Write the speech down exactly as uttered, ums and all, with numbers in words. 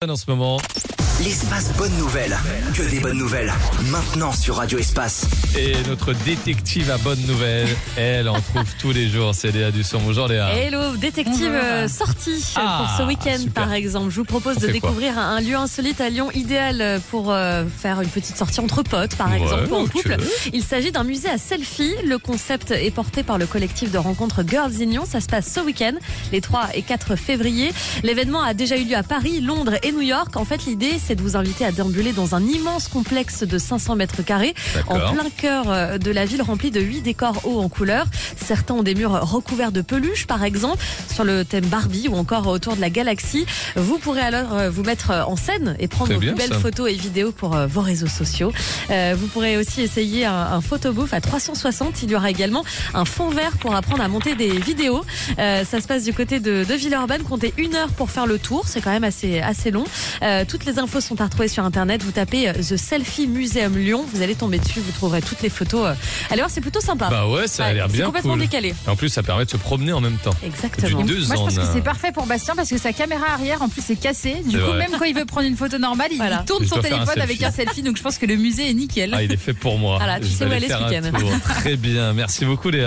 En ce moment. L'espace bonne nouvelle, que des bonnes nouvelles, maintenant sur Radio Espace. Et notre détective à bonnes nouvelles, elle en trouve tous les jours, c'est Léa Dusson. Bonjour Léa. Hello, détective euh, sortie Ah, pour ce week-end super. par exemple. Je vous propose On de fait quoi découvrir un, un lieu insolite à Lyon, idéal pour euh, faire une petite sortie entre potes par Ouais, exemple, ou en ok. couple. Il s'agit d'un musée à selfie. Le concept est porté par le collectif de rencontres Girls in Lyon. Ça se passe ce week-end, les trois et quatre février. L'événement a déjà eu lieu à Paris, Londres et New York. En fait, l'idée, c'est de vous inviter à déambuler dans un immense complexe de cinq cents mètres carrés, en D'accord. plein cœur de la ville, rempli de huit décors hauts en couleurs. Certains ont des murs recouverts de peluche, par exemple, sur le thème Barbie ou encore autour de la galaxie. Vous pourrez alors vous mettre en scène et prendre C'est vos bien, plus belles ça. photos et vidéos pour vos réseaux sociaux. Euh, vous pourrez aussi essayer un, un photobooth à trois cent soixante. Il y aura également un fond vert pour apprendre à monter des vidéos. Euh, ça se passe du côté de, de Villeurbanne. Comptez une heure pour faire le tour. C'est quand même assez, assez long. Euh, toutes les infos sont à retrouver sur Internet. Vous tapez The Selfie Museum Lyon. Vous allez tomber dessus. Vous trouverez toutes les photos. Allez voir, c'est plutôt sympa. Bah ouais, ça a Ouais, l'air c'est bien complètement cool. décalé. Et en plus, ça permet de se promener en même temps. Exactement. Du deux Moi, je en pense que un. c'est parfait pour Bastien parce que sa caméra arrière, en plus, c'est cassé. Du C'est coup, vrai. même quand il veut prendre une photo normale, il, Voilà. il tourne Je son dois faire un téléphone avec selfie. un selfie. Donc, je pense que le musée est nickel. Ah, il est fait pour moi. Voilà, tu Je sais vais où aller aller ce faire un week-end. tour. Très bien. Merci beaucoup Léa.